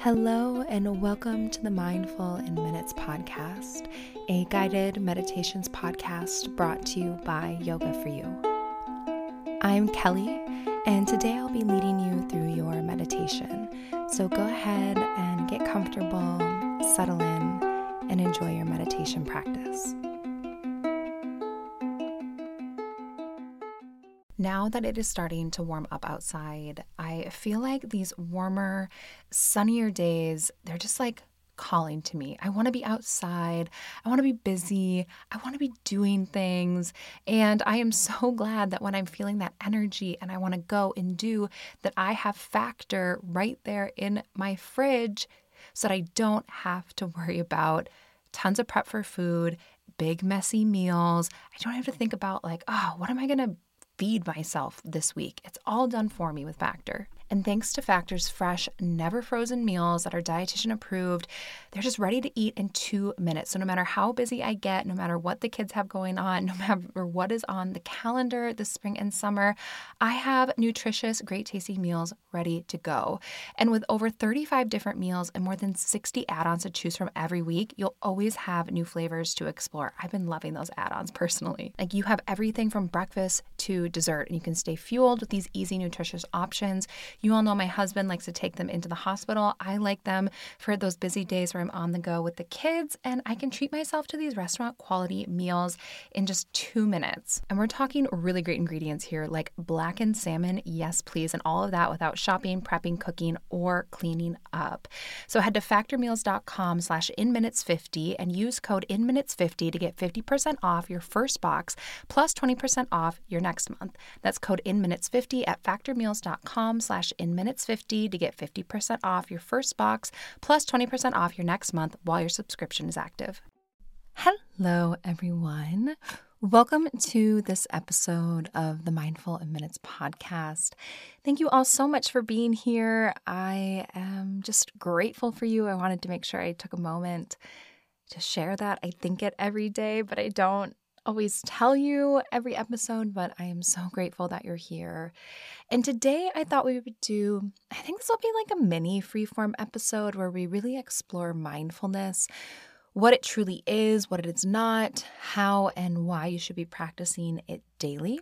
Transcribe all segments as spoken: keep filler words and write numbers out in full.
Hello and welcome to the Mindful in Minutes podcast, a guided meditations podcast brought to you by Yoga for You. I'm Kelly, and today I'll be leading you through your meditation. So go ahead and get comfortable, settle in, and enjoy your meditation practice. Now that it is starting to warm up outside, I feel like these warmer, sunnier days, they're just like calling to me. I want to be outside. I want to be busy. I want to be doing things. And I am so glad that when I'm feeling that energy and I want to go and do, that I have Factor right there in my fridge so that I don't have to worry about tons of prep for food, big messy meals. I don't have to think about like, oh, what am I going to feed myself this week? It's all done for me with Factor. And thanks to Factor's fresh, never frozen meals that are dietitian approved, they're just ready to eat in two minutes. So no matter how busy I get, no matter what the kids have going on, no matter what is on the calendar this spring and summer, I have nutritious, great tasty meals ready to go. And with over thirty-five different meals and more than sixty add-ons to choose from every week, you'll always have new flavors to explore. I've been loving those add-ons personally. Like you have everything from breakfast to dessert, and you can stay fueled with these easy, nutritious options. You all know my husband likes to take them into the hospital. I like them for those busy days where I'm on the go with the kids, and I can treat myself to these restaurant quality meals in just two minutes. And we're talking really great ingredients here, like blackened salmon, yes please, and all of that without shopping, prepping, cooking, or cleaning up. So head to factormeals.com slash inminutes50 and use code inminutes50 to get fifty percent off your first box plus twenty percent off your next month. That's code inminutes50 at factormeals.com slash inminutes50 to get fifty percent off your first box plus twenty percent off your next month while your subscription is active. Hello, everyone. Welcome to this episode of the Mindful in Minutes podcast. Thank you all so much for being here. I am just grateful for you. I wanted to make sure I took a moment to share that. I think it every day, but I don't always tell you every episode, but I am so grateful that you're here. And today I thought we would do, I think this will be like a mini freeform episode where we really explore mindfulness, what it truly is, what it is not, how and why you should be practicing it daily.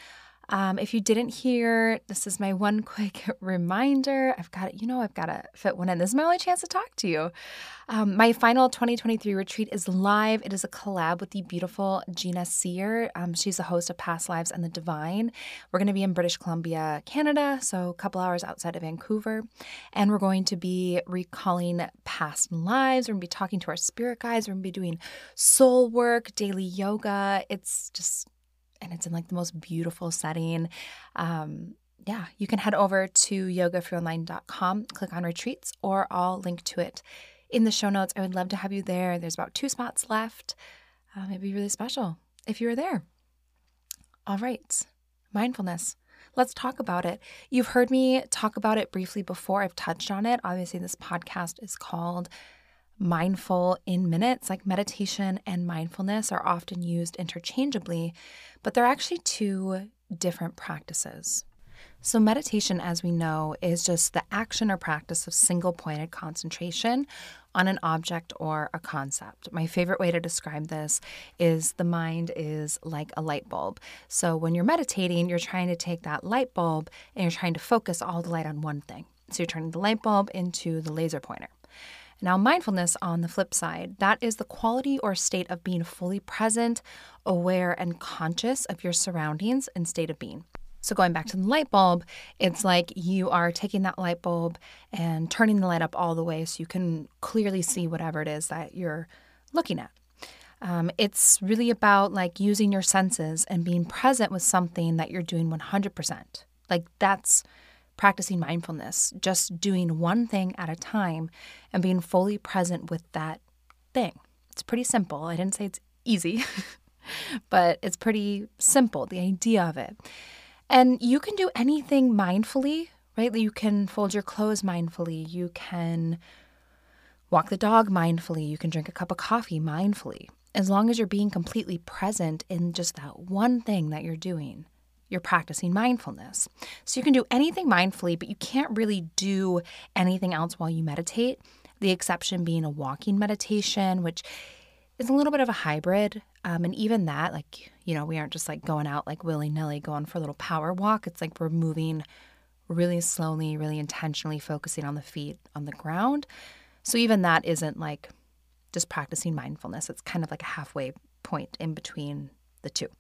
Um, if you didn't hear, this is my one quick reminder. I've got it, you know, I've got to fit one in. This is my only chance to talk to you. Um, my final twenty twenty-three retreat is live. It is a collab with the beautiful Gina Sear. Um, she's the host of Past Lives and the Divine. We're going to be in British Columbia, Canada, so a couple hours outside of Vancouver. And we're going to be recalling past lives. We're going to be talking to our spirit guides. We're going to be doing soul work, daily yoga. It's just... and it's in like the most beautiful setting. Um, yeah, you can head over to yoga for online dot com, click on retreats, or I'll link to it in the show notes. I would love to have you there. There's about two spots left. Um, it'd be really special if you were there. All right, mindfulness. Let's talk about it. You've heard me talk about it briefly before. I've touched on it. Obviously, this podcast is called Mindful in Minutes. Like meditation and mindfulness are often used interchangeably, but they're actually two different practices. So meditation, as we know, is just the action or practice of single-pointed concentration on an object or a concept. My favorite way to describe this is the mind is like a light bulb. So when you're meditating, you're trying to take that light bulb and you're trying to focus all the light on one thing. So you're turning the light bulb into the laser pointer. Now, mindfulness, on the flip side, that is the quality or state of being fully present, aware, and conscious of your surroundings and state of being. So going back to the light bulb, it's like you are taking that light bulb and turning the light up all the way so you can clearly see whatever it is that you're looking at. Um, it's really about like using your senses and being present with something that you're doing one hundred percent. Like that's practicing mindfulness, just doing one thing at a time and being fully present with that thing. It's pretty simple. I didn't say it's easy, but it's pretty simple, the idea of it. And you can do anything mindfully, right? You can fold your clothes mindfully. You can walk the dog mindfully. You can drink a cup of coffee mindfully. As long as you're being completely present in just that one thing that you're doing you're practicing mindfulness. So you can do anything mindfully, but you can't really do anything else while you meditate. The exception being a walking meditation, which is a little bit of a hybrid. Um, and even that, like, you know, we aren't just like going out like willy-nilly going for a little power walk. It's like we're moving really slowly, really intentionally focusing on the feet on the ground. So even that isn't like just practicing mindfulness. It's kind of like a halfway point in between the two.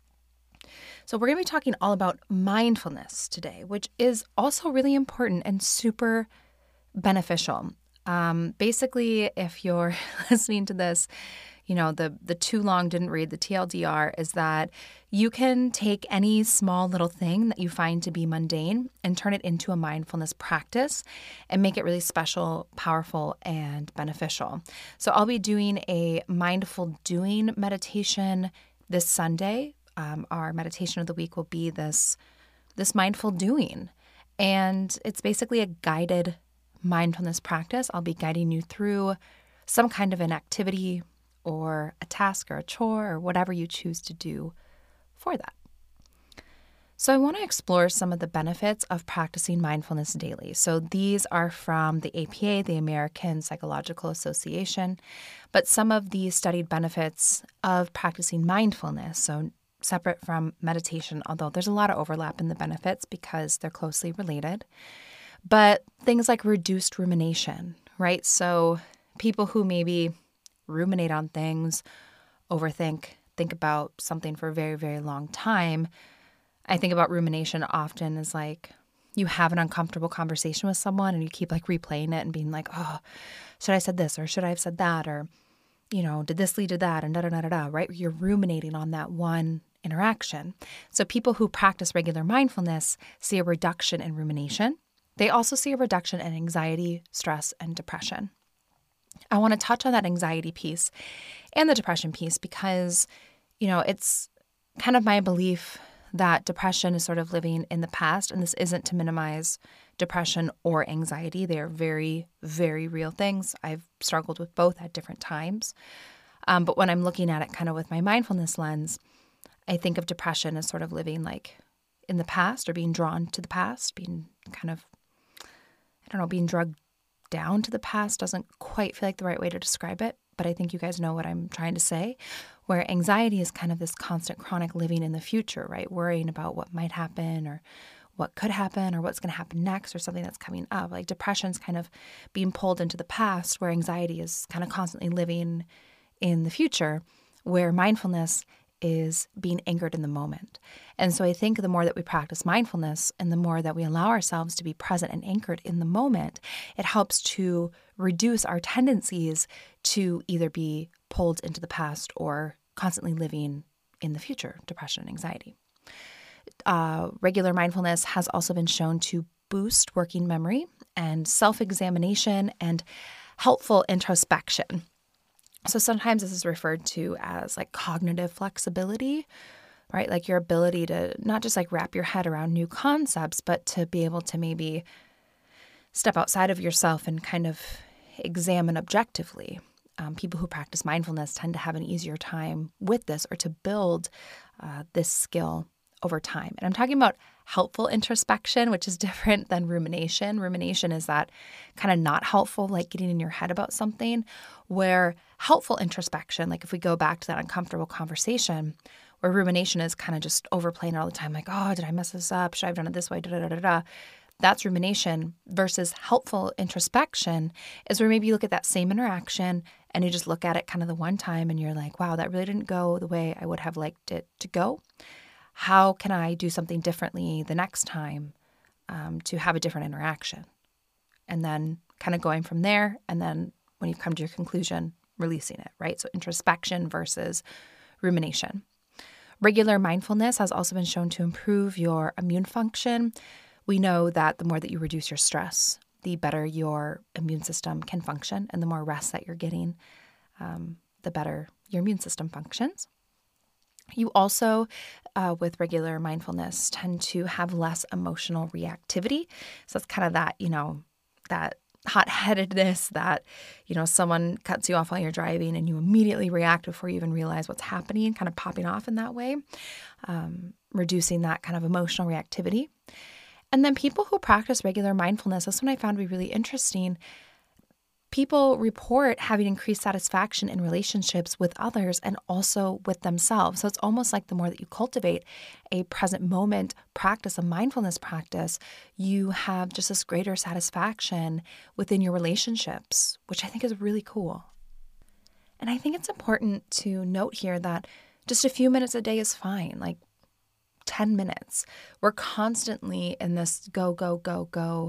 So we're going to be talking all about mindfulness today, which is also really important and super beneficial. Um, basically, if you're listening to this, you know, the the too long didn't read, the T L D R is that you can take any small little thing that you find to be mundane and turn it into a mindfulness practice and make it really special, powerful, and beneficial. So I'll be doing a mindful doing meditation this Sunday. Um, our meditation of the week will be this, this mindful doing. And it's basically a guided mindfulness practice. I'll be guiding you through some kind of an activity or a task or a chore or whatever you choose to do for that. So I want to explore some of the benefits of practicing mindfulness daily. So these are from the A P A, the American Psychological Association, but some of the studied benefits of practicing mindfulness, so separate from meditation, although there's a lot of overlap in the benefits because they're closely related. But things like reduced rumination, right? So people who maybe ruminate on things, overthink, think about something for a very, very long time. I think about rumination often as like you have an uncomfortable conversation with someone and you keep like replaying it and being like, oh, should I have said this or should I have said that? Or, you know, did this lead to that? And da da da da da, right? You're ruminating on that one interaction. So people who practice regular mindfulness see a reduction in rumination. They also see a reduction in anxiety, stress, and depression. I want to touch on that anxiety piece and the depression piece because, you know, it's kind of my belief that depression is sort of living in the past, and this isn't to minimize depression or anxiety. They are very, very real things. I've struggled with both at different times. Um, but when I'm looking at it kind of with my mindfulness lens, I think of depression as sort of living like in the past or being drawn to the past, being kind of, I don't know, being drugged down to the past doesn't quite feel like the right way to describe it, but I think you guys know what I'm trying to say, where anxiety is kind of this constant chronic living in the future, right? Worrying about what might happen or what could happen or what's going to happen next or something that's coming up. Like depression's kind of being pulled into the past, where anxiety is kind of constantly living in the future, where mindfulness is being anchored in the moment. And so I think the more that we practice mindfulness and the more that we allow ourselves to be present and anchored in the moment, it helps to reduce our tendencies to either be pulled into the past or constantly living in the future, depression and anxiety. Uh, regular mindfulness has also been shown to boost working memory and self-examination and helpful introspection. So sometimes this is referred to as like cognitive flexibility, right? Like your ability to not just like wrap your head around new concepts, but to be able to maybe step outside of yourself and kind of examine objectively. Um, people who practice mindfulness tend to have an easier time with this or to build uh, this skill over time. And I'm talking about helpful introspection, which is different than rumination. Rumination is that kind of not helpful, like getting in your head about something, where helpful introspection, like if we go back to that uncomfortable conversation, where rumination is kind of just overplaying it all the time, like, oh, did I mess this up? Should I have done it this way? Da, da, da, da, da. That's rumination versus helpful introspection is where maybe you look at that same interaction and you just look at it kind of the one time and you're like, wow, that really didn't go the way I would have liked it to go. How can I do something differently the next time um, to have a different interaction? And then kind of going from there. And then when you come to your conclusion, releasing it, right? So introspection versus rumination. Regular mindfulness has also been shown to improve your immune function. We know that the more that you reduce your stress, the better your immune system can function. And the more rest that you're getting, um, the better your immune system functions. You also, uh, with regular mindfulness, tend to have less emotional reactivity. So it's kind of that, you know, that hot-headedness that, you know, someone cuts you off while you're driving and you immediately react before you even realize what's happening, kind of popping off in that way, um, reducing that kind of emotional reactivity. And then people who practice regular mindfulness, this one I found to be really interesting. People report having increased satisfaction in relationships with others and also with themselves. So it's almost like the more that you cultivate a present moment practice, a mindfulness practice, you have just this greater satisfaction within your relationships, which I think is really cool. And I think it's important to note here that just a few minutes a day is fine, like ten minutes. We're constantly in this go, go, go, go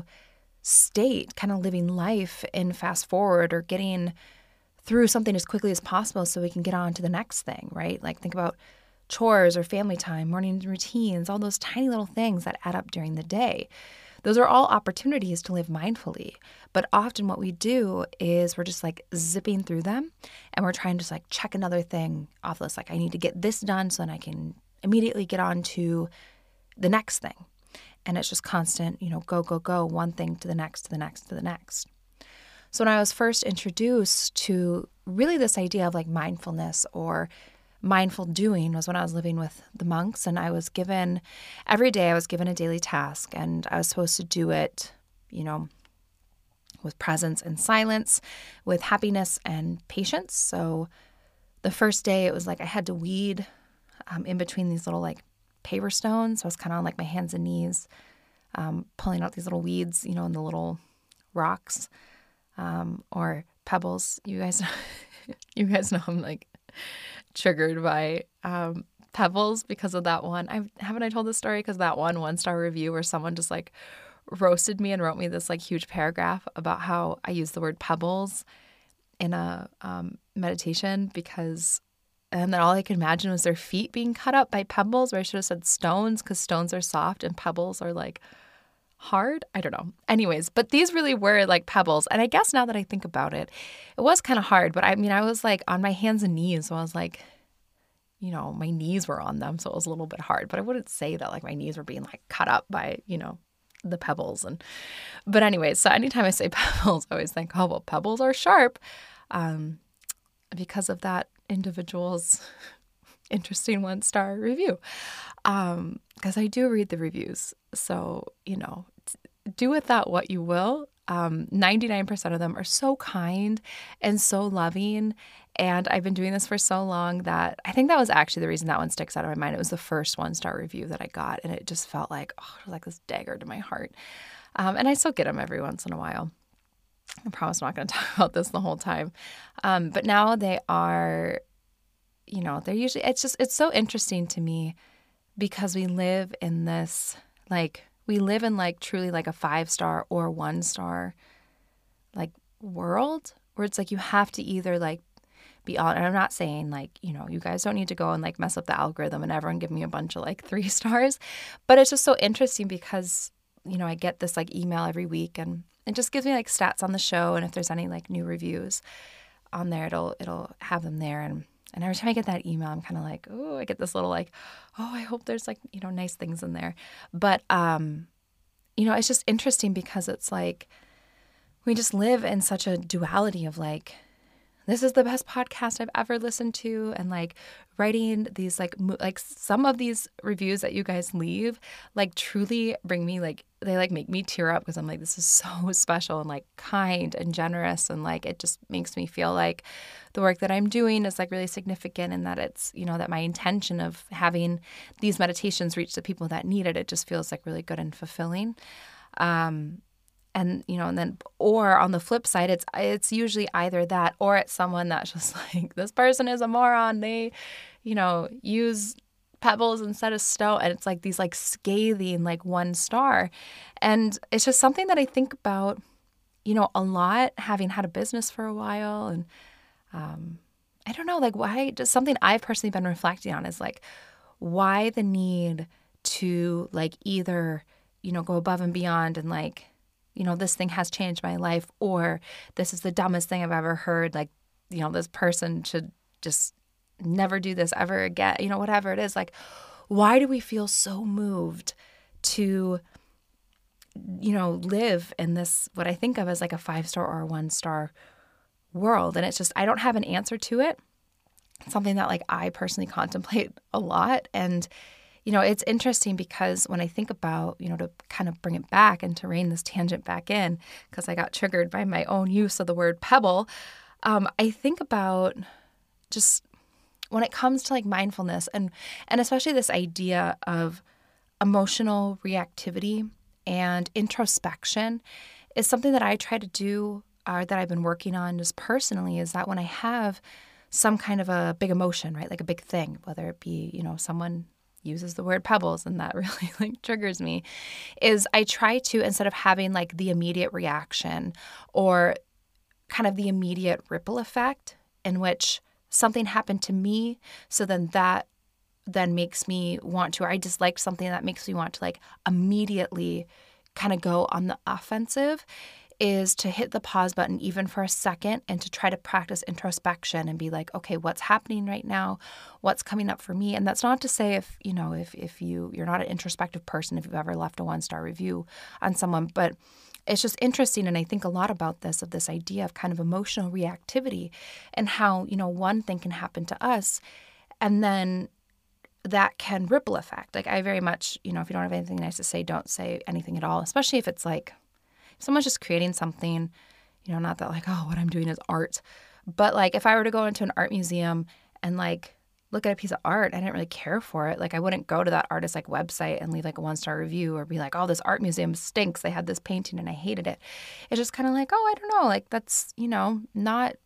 state, kind of living life in fast forward or getting through something as quickly as possible so we can get on to the next thing, right? Like think about chores or family time, morning routines, all those tiny little things that add up during the day. Those are all opportunities to live mindfully. But often what we do is we're just like zipping through them and we're trying to just like check another thing off the list. Like I need to get this done so then I can immediately get on to the next thing. And it's just constant, you know, go, go, go, one thing to the next, to the next, to the next. So when I was first introduced to really this idea of like mindfulness or mindful doing was when I was living with the monks, and I was given, every day I was given a daily task, and I was supposed to do it, you know, with presence and silence, with happiness and patience. So the first day it was like I had to weed um, in between these little like paver stones. So I was kind of on like my hands and knees, um, pulling out these little weeds, you know, in the little rocks um, or pebbles. You guys, you guys know I'm like triggered by um, pebbles because of that one. I haven't I told this story because that one one star review where someone just like roasted me and wrote me this like huge paragraph about how I use the word pebbles in a um, meditation because. And then all I could imagine was their feet being cut up by pebbles, where I should have said stones because stones are soft and pebbles are like hard. I don't know. Anyways, but these really were like pebbles. And I guess now that I think about it, it was kind of hard. But I mean, I was like on my hands and knees. So I was like, you know, my knees were on them. So it was a little bit hard. But I wouldn't say that like my knees were being like cut up by, you know, the pebbles. And but anyways, so anytime I say pebbles, I always think, oh, well, pebbles are sharp um, because of that individual's interesting one-star review. Um, because I do read the reviews. So, you know, do with that what you will. Um, ninety-nine percent of them are so kind and so loving. And I've been doing this for so long that I think that was actually the reason that one sticks out of my mind. It was the first one-star review that I got. And it just felt like, oh, it was like this dagger to my heart. Um, and I still get them every once in a while. I promise I'm not going to talk about this the whole time. Um, but now they are, you know, they're usually, it's just, it's so interesting to me because we live in this, like, we live in like truly like a five star or one star like world where it's like you have to either like be on, and I'm not saying like, you know, you guys don't need to go and like mess up the algorithm and everyone give me a bunch of like three stars, but it's just so interesting because, you know, I get this like email every week and it just gives me like stats on the show, and if there's any like new reviews on there, it'll it'll have them there. And and every time I get that email, I'm kind of like, oh, I get this little like, oh, I hope there's like, you know, nice things in there. But um, you know, it's just interesting because it's like we just live in such a duality of like, this is the best podcast I've ever listened to, and like writing these like mo- like some of these reviews that you guys leave like truly bring me like, they like make me tear up because I'm like, this is so special and like kind and generous, and like it just makes me feel like the work that I'm doing is like really significant, and that it's, you know, that my intention of having these meditations reach the people that need it, it just feels like really good and fulfilling. Um, And, you know, and then, or on the flip side, it's it's usually either that or it's someone that's just like, this person is a moron. They, you know, use pebbles instead of stone. And it's like these like scathing, like one star. And it's just something that I think about, you know, a lot, having had a business for a while. And um, I don't know, like why, just something I've personally been reflecting on is like, why the need to like either, you know, go above and beyond and like, you know, this thing has changed my life, or this is the dumbest thing I've ever heard. Like, you know, this person should just never do this ever again, you know, whatever it is. Like, why do we feel so moved to you know, live in this, what I think of as like a five-star or a one-star world. And it's just, I don't have an answer to it. It's something that like I personally contemplate a lot. And, you know, it's interesting because when I think about, you know, to kind of bring it back and to rein this tangent back in, because I got triggered by my own use of the word pebble, um, I think about just when it comes to like mindfulness and, and especially this idea of emotional reactivity and introspection is something that I try to do or that I've been working on just personally, is that when I have some kind of a big emotion, right, like a big thing, whether it be, you know, someone uses the word pebbles and that really like triggers me, is I try to, instead of having like the immediate reaction or kind of the immediate ripple effect in which something happened to me, so then that then makes me want to, or I dislike something that makes me want to like immediately kind of go on the offensive, is to hit the pause button even for a second and to try to practice introspection and be like, okay, what's happening right now? What's coming up for me? And that's not to say if, you know, if if you, you're not an introspective person, if you've ever left a one-star review on someone, but it's just interesting. And I think a lot about this, of this idea of kind of emotional reactivity and how, you know, one thing can happen to us and then that can ripple effect. Like I very much, you know, if you don't have anything nice to say, don't say anything at all, especially if it's like, someone's just creating something, you know, not that like, oh, what I'm doing is art. But like if I were to go into an art museum and like look at a piece of art, I didn't really care for it. Like I wouldn't go to that artist's like website and leave like a one-star review or be like, oh, this art museum stinks. They had this painting and I hated it. It's just kind of like, oh, I don't know. Like that's, you know, not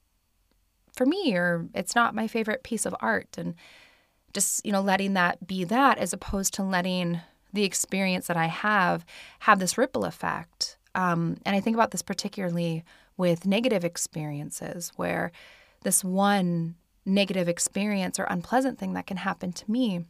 for me, or it's not my favorite piece of art. And just, you know, letting that be that, as opposed to letting the experience that I have have this ripple effect. Um, and I think about this particularly with negative experiences, where this one negative experience or unpleasant thing that can happen to me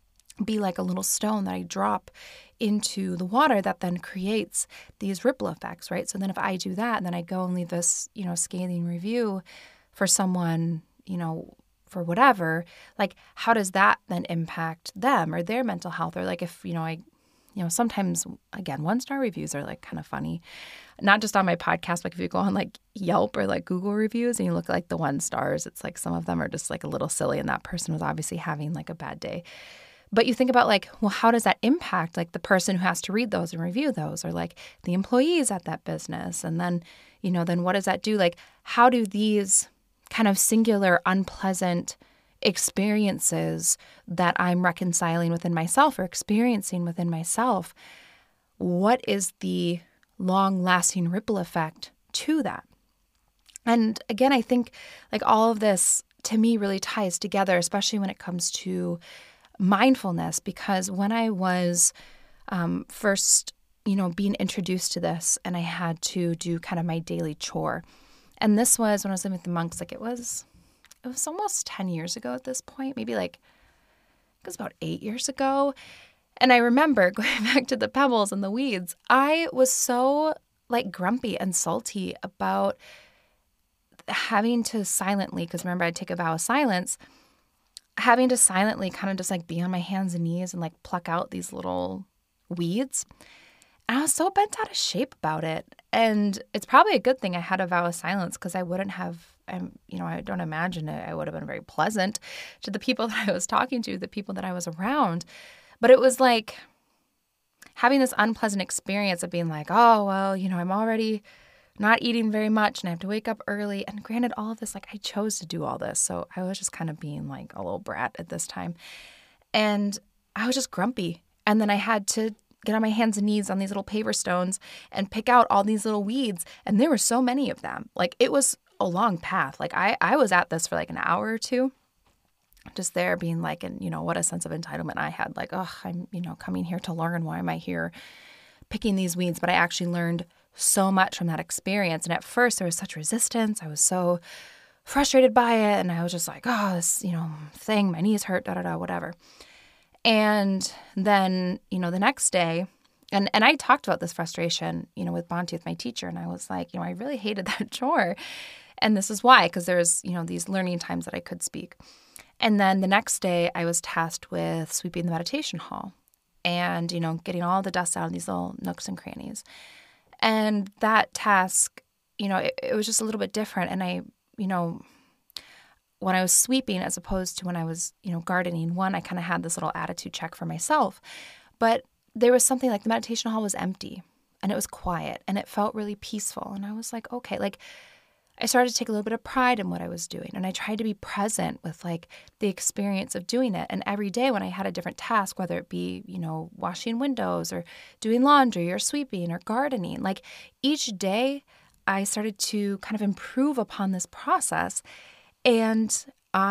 be like a little stone that I drop into the water that then creates these ripple effects, right? So then if I do that and then I go and leave this, you know, scathing review for someone, you know, for whatever, like how does that then impact them or their mental health? Or like if, you know, I You know, sometimes, again, one-star reviews are like kind of funny. Not just on my podcast, like if you go on like Yelp or like Google reviews and you look at like the one stars, it's like some of them are just like a little silly and that person was obviously having like a bad day. But you think about like, well, how does that impact like the person who has to read those and review those, or like the employees at that business? And then, you know, then what does that do? Like, how do these kind of singular, unpleasant experiences that I'm reconciling within myself or experiencing within myself, what is the long-lasting ripple effect to that? And again, I think like all of this to me really ties together, especially when it comes to mindfulness, because when I was um, first, you know, being introduced to this and I had to do kind of my daily chore, and this was when I was living with the monks, like it was It was almost ten years ago at this point, maybe like, it was about eight years ago. And I remember going back to the pebbles and the weeds, I was so like grumpy and salty about having to silently, because remember I'd take a vow of silence, having to silently kind of just like be on my hands and knees and like pluck out these little weeds. And I was so bent out of shape about it. And it's probably a good thing I had a vow of silence, because I wouldn't have, I'm, you know, I don't imagine it. I would have been very pleasant to the people that I was talking to, the people that I was around. But it was like having this unpleasant experience of being like, oh, well, you know, I'm already not eating very much and I have to wake up early. And granted, all of this, like I chose to do all this. So I was just kind of being like a little brat at this time. And I was just grumpy. And then I had to get on my hands and knees on these little paver stones and pick out all these little weeds. And there were so many of them. Like it was a long path. Like I, I was at this for like an hour or two, just there being like, and you know, what a sense of entitlement I had. Like, oh, I'm, you know, coming here to learn. Why am I here picking these weeds? But I actually learned so much from that experience. And at first there was such resistance. I was so frustrated by it. And I was just like, oh, this, you know, thing, my knees hurt, da, da, da, whatever. And then, you know, the next day, and, and I talked about this frustration, you know, with Bonti, with my teacher. And I was like, you know, I really hated that chore. And this is why, because there's, you know, these learning times that I could speak. And then the next day I was tasked with sweeping the meditation hall. and, you know, getting all the dust out of these little nooks and crannies. And that task, you know, it, it was just a little bit different. And I, you know, when I was sweeping as opposed to when I was, you know, gardening, one, I kind of had this little attitude check for myself. But there was something like the meditation hall was empty and it was quiet and it felt really peaceful. And I was like, okay, like I started to take a little bit of pride in what I was doing. And I tried to be present with like the experience of doing it. And every day when I had a different task, whether it be, you know, washing windows or doing laundry or sweeping or gardening, like each day I started to kind of improve upon this process. And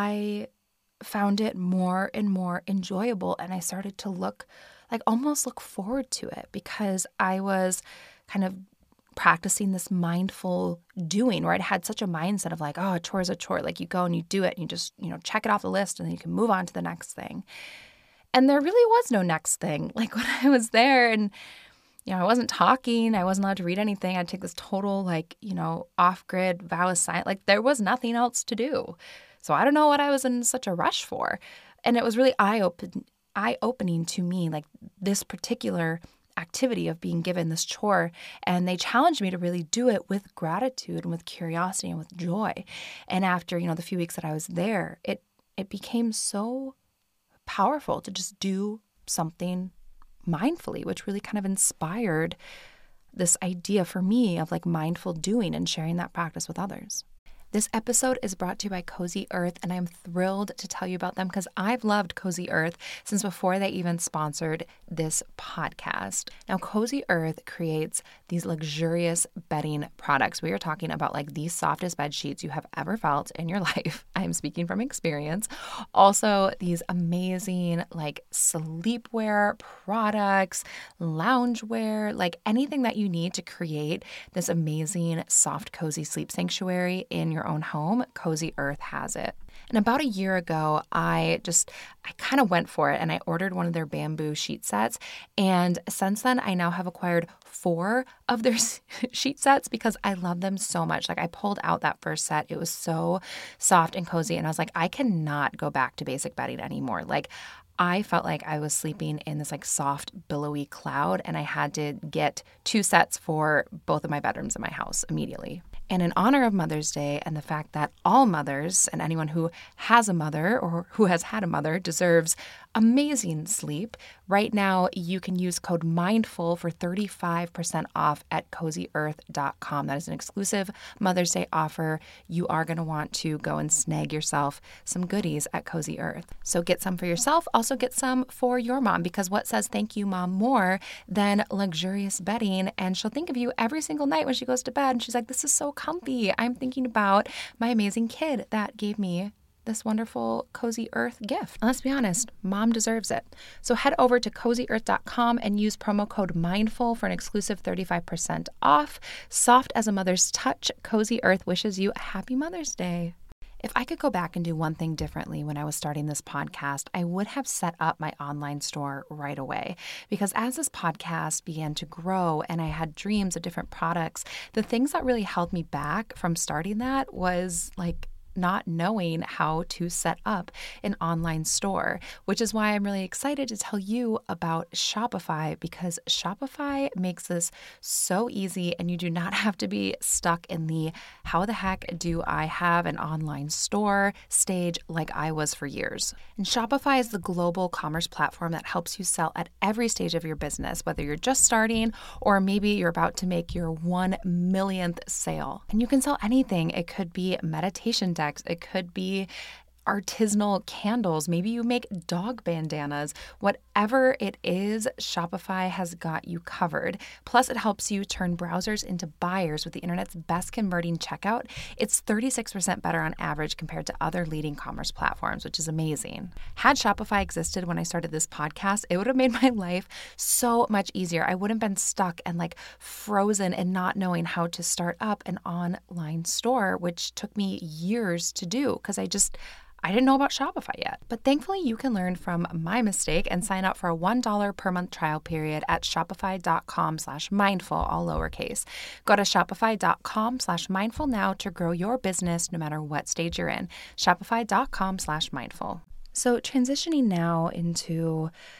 I found it more and more enjoyable. And I started to look, like almost look forward to it because I was kind of practicing this mindful doing where I'd had such a mindset of like, oh, a chore is a chore. Like you go and you do it and you just, you know, check it off the list and then you can move on to the next thing. And there really was no next thing. Like when I was there and you know, I wasn't talking. I wasn't allowed to read anything. I'd take this total, like, you know, off-grid vow of silence. Like, there was nothing else to do. So I don't know what I was in such a rush for. And it was really eye-open, eye-opening to me, like, this particular activity of being given this chore. And they challenged me to really do it with gratitude and with curiosity and with joy. And after, you know, the few weeks that I was there, it it became so powerful to just do something mindfully, which really kind of inspired this idea for me of like mindful doing and sharing that practice with others. This episode is brought to you by Cozy Earth, and I'm thrilled to tell you about them because I've loved Cozy Earth since before they even sponsored this podcast. Now, Cozy Earth creates these luxurious bedding products. We are talking about like the softest bed sheets you have ever felt in your life. I'm speaking from experience. Also, these amazing like sleepwear products, loungewear, like anything that you need to create this amazing, soft, cozy sleep sanctuary in your own home, Cozy Earth has it. And about a year ago, I just, I kind of went for it and I ordered one of their bamboo sheet sets. And since then, I now have acquired four of their sheet sets because I love them so much. Like I pulled out that first set. It was so soft and cozy. And I was like, I cannot go back to basic bedding anymore. Like I felt like I was sleeping in this like soft, billowy cloud. And I had to get two sets for both of my bedrooms in my house immediately. And in honor of Mother's Day and the fact that all mothers and anyone who has a mother or who has had a mother deserves amazing sleep, right now you can use code MINDFUL for thirty-five percent off at cozy earth dot com. That is an exclusive Mother's Day offer. You are going to want to go and snag yourself some goodies at Cozy Earth. So get some for yourself. Also get some for your mom because what says thank you, mom, more than luxurious bedding? And she'll think of you every single night when she goes to bed. And she's like, this is so comfy. I'm thinking about my amazing kid that gave me this wonderful Cozy Earth gift. And let's be honest, mom deserves it. So head over to cozy earth dot com and use promo code MINDFUL for an exclusive thirty-five percent off. Soft as a mother's touch, Cozy Earth wishes you a happy Mother's Day. If I could go back and do one thing differently when I was starting this podcast, I would have set up my online store right away. Because as this podcast began to grow and I had dreams of different products, the things that really held me back from starting that was like not knowing how to set up an online store, which is why I'm really excited to tell you about Shopify because Shopify makes this so easy and you do not have to be stuck in the how the heck do I have an online store stage like I was for years. And Shopify is the global commerce platform that helps you sell at every stage of your business, whether you're just starting or maybe you're about to make your one millionth sale. And you can sell anything. It could be meditation decks. It could be artisanal candles. Maybe you make dog bandanas. Whatever it is, Shopify has got you covered. Plus, it helps you turn browsers into buyers with the internet's best converting checkout. It's thirty-six percent better on average compared to other leading commerce platforms, which is amazing. Had Shopify existed when I started this podcast, it would have made my life so much easier. I wouldn't have been stuck and like frozen and not knowing how to start up an online store, which took me years to do because I just I didn't know about Shopify yet. But thankfully, you can learn from my mistake and sign up for a one dollar per month trial period at shopify.com slash mindful, all lowercase. Go to shopify.com slash mindful now to grow your business no matter what stage you're in. Shopify.com slash mindful. So transitioning now into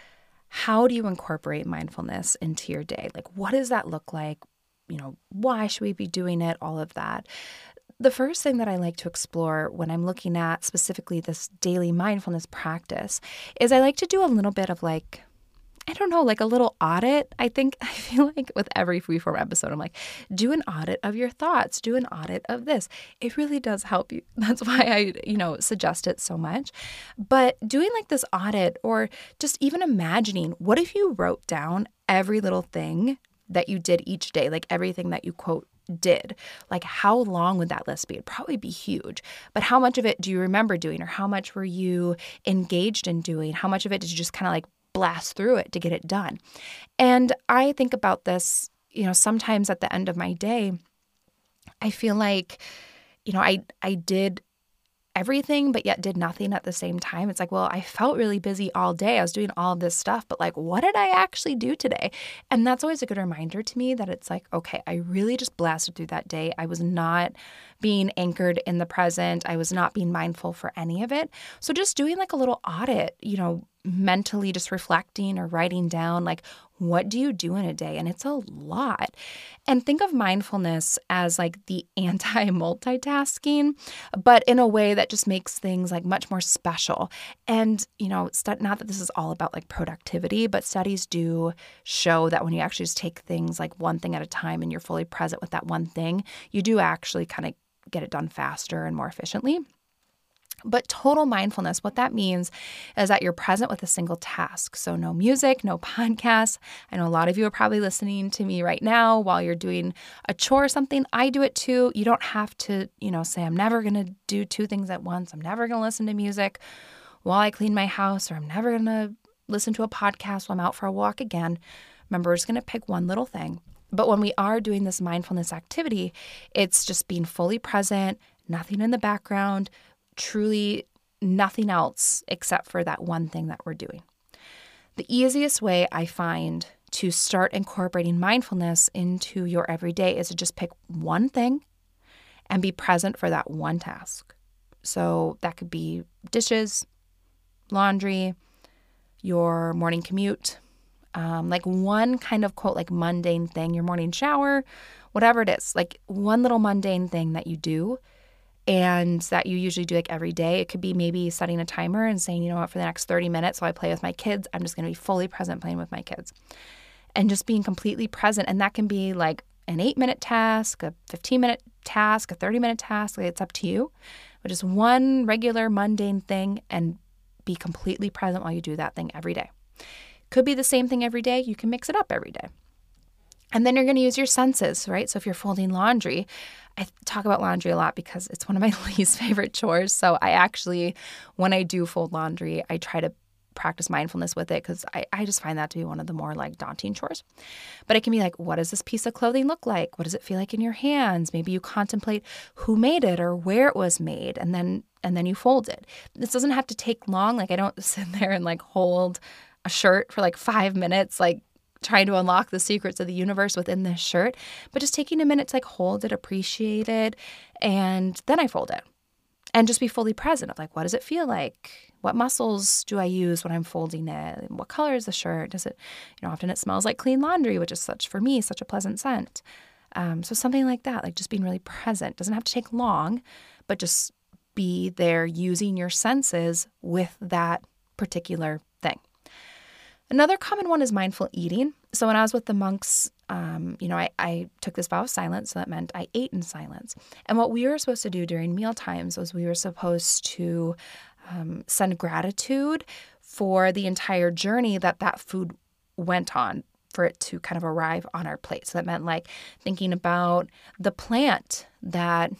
how do you incorporate mindfulness into your day? Like, what does that look like? You know, why should we be doing it? All of that. The first thing that I like to explore when I'm looking at specifically this daily mindfulness practice is I like to do a little bit of like, I don't know, like a little audit. I think I feel like with every freeform episode, I'm like, do an audit of your thoughts, do an audit of this. It really does help you. That's why I, you know, suggest it so much. But doing like this audit, or just even imagining, what if you wrote down every little thing that you did each day, like everything that you quote did? Like, how long would that list be? It'd probably be huge. But how much of it do you remember doing, or how much were you engaged in doing? How much of it did you just kind of like blast through it to get it done? And I think about this, you know, sometimes at the end of my day, I feel like, you know, I I did everything, but yet did nothing at the same time. It's like, well, I felt really busy all day. I was doing all of this stuff, but like, what did I actually do today? And that's always a good reminder to me that it's like, okay, I really just blasted through that day. I was not being anchored in the present. I was not being mindful for any of it. So just doing like a little audit, you know, mentally just reflecting or writing down, like, what do you do in a day? And it's a lot. And think of mindfulness as like the anti-multitasking, but in a way that just makes things like much more special. And, you know, st- not that this is all about like productivity, but studies do show that when you actually just take things like one thing at a time and you're fully present with that one thing, you do actually kind of get it done faster and more efficiently. But total mindfulness, what that means is that you're present with a single task. So no music, no podcasts. I know a lot of you are probably listening to me right now while you're doing a chore or something. I do it too. You don't have to, you know, say, I'm never going to do two things at once. I'm never going to listen to music while I clean my house, or I'm never going to listen to a podcast while I'm out for a walk again. Remember, we're just going to pick one little thing. But when we are doing this mindfulness activity, it's just being fully present, nothing in the background, truly nothing else except for that one thing that we're doing. The easiest way I find to start incorporating mindfulness into your everyday is to just pick one thing and be present for that one task. So that could be dishes, laundry, your morning commute, um, like one kind of quote, like mundane thing, your morning shower, whatever it is, like one little mundane thing that you do and that you usually do like every day. It could be maybe setting a timer and saying, you know what, for the next thirty minutes while I play with my kids, I'm just going to be fully present playing with my kids and just being completely present. And that can be like an eight minute task, a fifteen minute task, a thirty minute task. Like, it's up to you, but just one regular mundane thing and be completely present while you do that thing every day. Could be the same thing every day. You can mix it up every day. And then you're going to use your senses, right? So if you're folding laundry, I talk about laundry a lot because it's one of my least favorite chores. So I actually, when I do fold laundry, I try to practice mindfulness with it because I, I just find that to be one of the more like daunting chores. But it can be like, what does this piece of clothing look like? What does it feel like in your hands? Maybe you contemplate who made it or where it was made, and then and then you fold it. This doesn't have to take long. Like, I don't sit there and like hold a shirt for like five minutes, like trying to unlock the secrets of the universe within this shirt, but just taking a minute to like hold it, appreciate it, and then I fold it. And just be fully present of like, what does it feel like? What muscles do I use when I'm folding it? What color is the shirt? Does it, you know, often it smells like clean laundry, which is such, for me, such a pleasant scent. Um, so something like that, like just being really present. Doesn't have to take long, but just be there using your senses with that particular thing. Another common one is mindful eating. So when I was with the monks, um, you know, I, I took this vow of silence. So that meant I ate in silence. And what we were supposed to do during meal times was we were supposed to um, send gratitude for the entire journey that that food went on for it to kind of arrive on our plate. So that meant like thinking about the plant that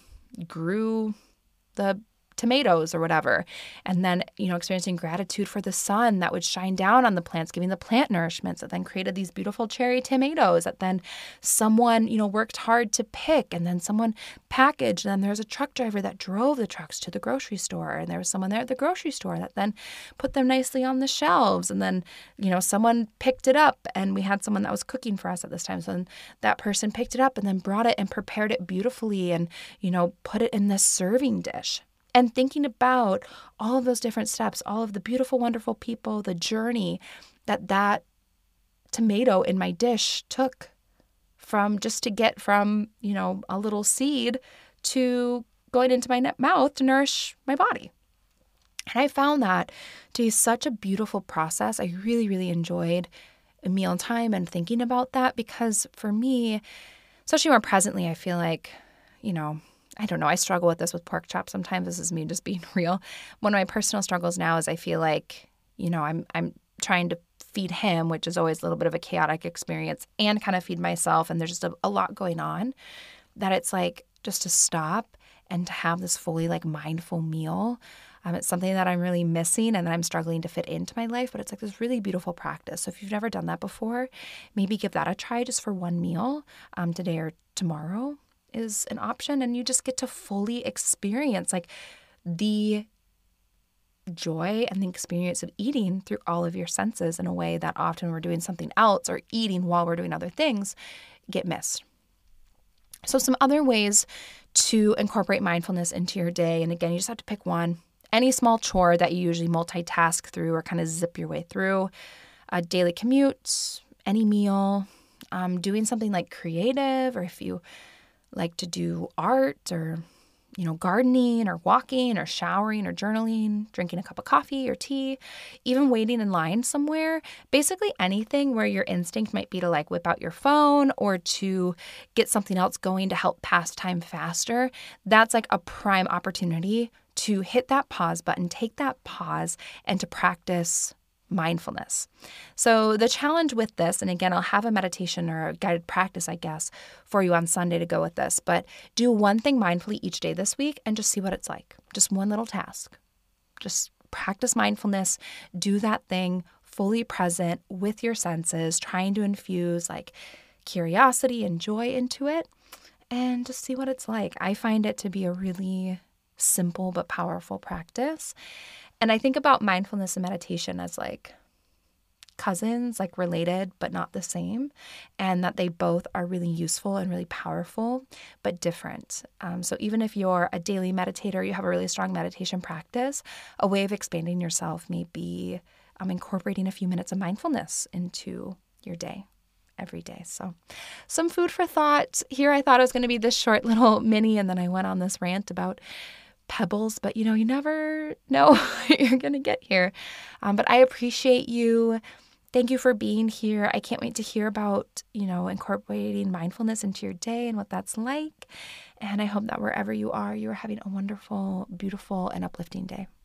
grew the tomatoes or whatever. And then, you know, experiencing gratitude for the sun that would shine down on the plants, giving the plant nourishments that then created these beautiful cherry tomatoes that then someone, you know, worked hard to pick, and then someone packaged. And then there's a truck driver that drove the trucks to the grocery store. And there was someone there at the grocery store that then put them nicely on the shelves. And then, you know, someone picked it up, and we had someone that was cooking for us at this time. So then that person picked it up and then brought it and prepared it beautifully and, you know, put it in this serving dish. And thinking about all of those different steps, all of the beautiful, wonderful people, the journey, that that tomato in my dish took from just to get from, you know, a little seed to going into my mouth to nourish my body. And I found that to be such a beautiful process. I really, really enjoyed a meal time and thinking about that, because for me, especially more presently, I feel like, you know, I don't know, I struggle with this with pork chops sometimes. This is me just being real. One of my personal struggles now is I feel like, you know, I'm I'm trying to feed him, which is always a little bit of a chaotic experience, and kind of feed myself. And there's just a, a lot going on that it's like just to stop and to have this fully like mindful meal. Um, it's something that I'm really missing and that I'm struggling to fit into my life, but it's like this really beautiful practice. So if you've never done that before, maybe give that a try just for one meal um, today or tomorrow is an option. And you just get to fully experience like the joy and the experience of eating through all of your senses in a way that often when we're doing something else or eating while we're doing other things get missed. So some other ways to incorporate mindfulness into your day, and again, you just have to pick one. Any small chore that you usually multitask through or kind of zip your way through, a daily commute, any meal, um, doing something like creative, or if you like to do art or, you know, gardening or walking or showering or journaling, drinking a cup of coffee or tea, even waiting in line somewhere, basically anything where your instinct might be to like whip out your phone or to get something else going to help pass time faster. That's like a prime opportunity to hit that pause button, take that pause, and to practice mindfulness. So the challenge with this, and again, I'll have a meditation or a guided practice, I guess, for you on Sunday to go with this, but do one thing mindfully each day this week and just see what it's like. Just one little task. Just practice mindfulness, do that thing fully present with your senses, trying to infuse like curiosity and joy into it, and just see what it's like. I find it to be a really simple but powerful practice. And I think about mindfulness and meditation as like cousins, like related but not the same, and that they both are really useful and really powerful but different. Um, so even if you're a daily meditator, you have a really strong meditation practice, a way of expanding yourself may be um, incorporating a few minutes of mindfulness into your day. Every day. So some food for thought here. I thought it was going to be this short little mini, and then I went on this rant about pebbles, but you know, you never know what you're going to get here. Um, but I appreciate you. Thank you for being here. I can't wait to hear about, you know, incorporating mindfulness into your day and what that's like. And I hope that wherever you are, you are having a wonderful, beautiful, and uplifting day.